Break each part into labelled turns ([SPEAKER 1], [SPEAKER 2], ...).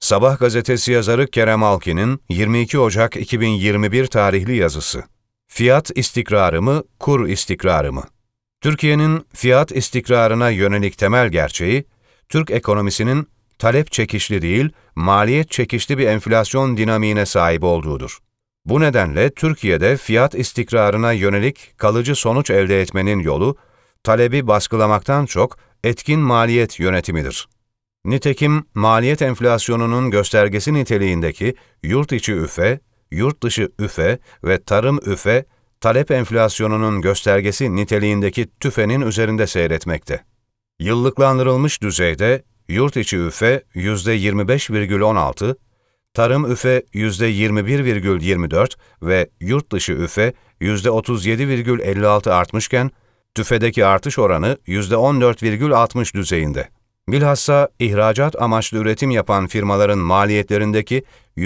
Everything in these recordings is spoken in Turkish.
[SPEAKER 1] Sabah gazetesi yazarı Kerem Alkin'in 22 Ocak 2021 tarihli yazısı. Fiyat istikrarı mı, kur istikrarı mı? Türkiye'nin fiyat istikrarına yönelik temel gerçeği, Türk ekonomisinin talep çekişli değil, maliyet çekişli bir enflasyon dinamiğine sahip olduğudur. Bu nedenle Türkiye'de fiyat istikrarına yönelik kalıcı sonuç elde etmenin yolu, talebi baskılamaktan çok etkin maliyet yönetimidir. Nitekim maliyet enflasyonunun göstergesi niteliğindeki yurt içi üfe, yurt dışı üfe ve tarım üfe, talep enflasyonunun göstergesi niteliğindeki tüfenin üzerinde seyretmekte. Yıllıklandırılmış düzeyde yurt içi üfe %25,16, tarım üfe %21,24 ve yurt dışı üfe %37,56 artmışken, tüfedeki artış oranı %14,60 düzeyinde. Bilhassa ihracat amaçlı üretim yapan firmaların maliyetlerindeki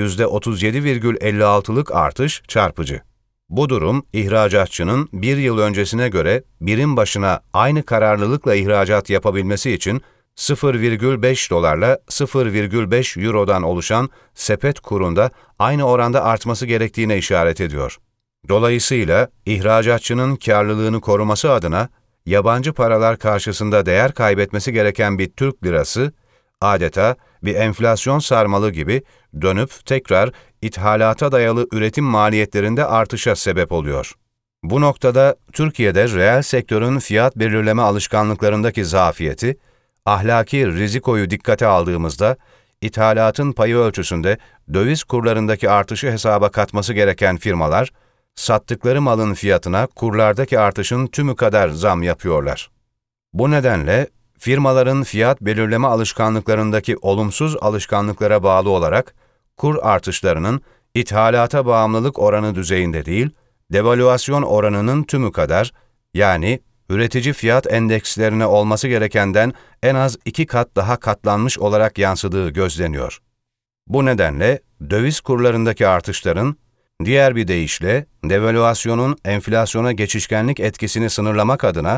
[SPEAKER 1] %37,56'lık artış çarpıcı. Bu durum, ihracatçının bir yıl öncesine göre birim başına aynı kararlılıkla ihracat yapabilmesi için 0,5 dolarla 0,5 eurodan oluşan sepet kurunda aynı oranda artması gerektiğine işaret ediyor. Dolayısıyla ihracatçının karlılığını koruması adına yabancı paralar karşısında değer kaybetmesi gereken bir Türk lirası, adeta bir enflasyon sarmalı gibi dönüp tekrar ithalata dayalı üretim maliyetlerinde artışa sebep oluyor. Bu noktada Türkiye'de reel sektörün fiyat belirleme alışkanlıklarındaki zafiyeti, ahlaki rizikoyu dikkate aldığımızda, ithalatın payı ölçüsünde döviz kurlarındaki artışı hesaba katması gereken firmalar, sattıkları malın fiyatına kurlardaki artışın tümü kadar zam yapıyorlar. Bu nedenle firmaların fiyat belirleme alışkanlıklarındaki olumsuz alışkanlıklara bağlı olarak kur artışlarının ithalata bağımlılık oranı düzeyinde değil, devalüasyon oranının tümü kadar, yani üretici fiyat endekslerine olması gerekenden en az 2 kat daha katlanmış olarak yansıdığı gözleniyor. Bu nedenle döviz kurlarındaki artışların, diğer bir deyişle devalüasyonun enflasyona geçişkenlik etkisini sınırlamak adına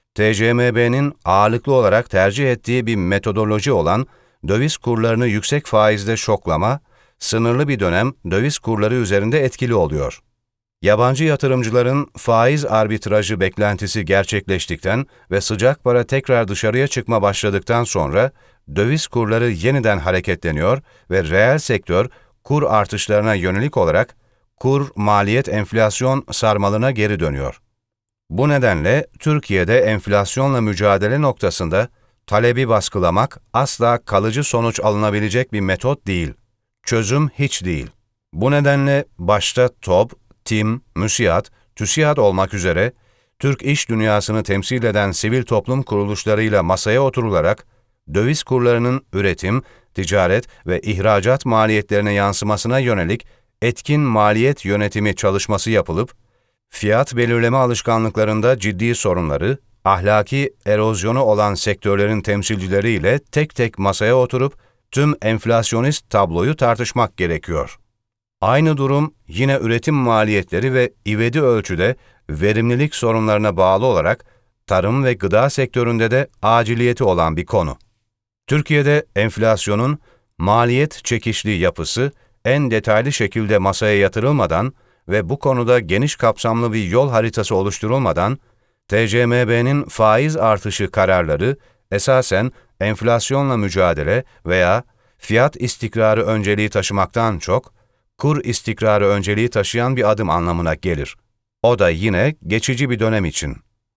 [SPEAKER 1] TCMB'nin ağırlıklı olarak tercih ettiği bir metodoloji olan döviz kurlarını yüksek faizle şoklama, sınırlı bir dönem döviz kurları üzerinde etkili oluyor. Yabancı yatırımcıların faiz arbitrajı beklentisi gerçekleştikten ve sıcak para tekrar dışarıya çıkma başladıktan sonra döviz kurları yeniden hareketleniyor ve reel sektör kur artışlarına yönelik olarak kur-maliyet enflasyon sarmalına geri dönüyor. Bu nedenle Türkiye'de enflasyonla mücadele noktasında talebi baskılamak asla kalıcı sonuç alınabilecek bir metot değil, çözüm hiç değil. Bu nedenle başta TOB, TİM, MÜSİAD, TÜSİAD olmak üzere Türk iş dünyasını temsil eden sivil toplum kuruluşlarıyla masaya oturularak döviz kurlarının üretim, ticaret ve ihracat maliyetlerine yansımasına yönelik etkin maliyet yönetimi çalışması yapılıp, fiyat belirleme alışkanlıklarında ciddi sorunları, ahlaki erozyonu olan sektörlerin temsilcileriyle tek tek masaya oturup tüm enflasyonist tabloyu tartışmak gerekiyor. Aynı durum yine üretim maliyetleri ve ivedi ölçüde verimlilik sorunlarına bağlı olarak tarım ve gıda sektöründe de aciliyeti olan bir konu. Türkiye'de enflasyonun maliyet çekişli yapısı en detaylı şekilde masaya yatırılmadan ve bu konuda geniş kapsamlı bir yol haritası oluşturulmadan, TCMB'nin faiz artışı kararları esasen enflasyonla mücadele veya fiyat istikrarı önceliği taşımaktan çok, kur istikrarı önceliği taşıyan bir adım anlamına gelir. O da yine geçici bir dönem için.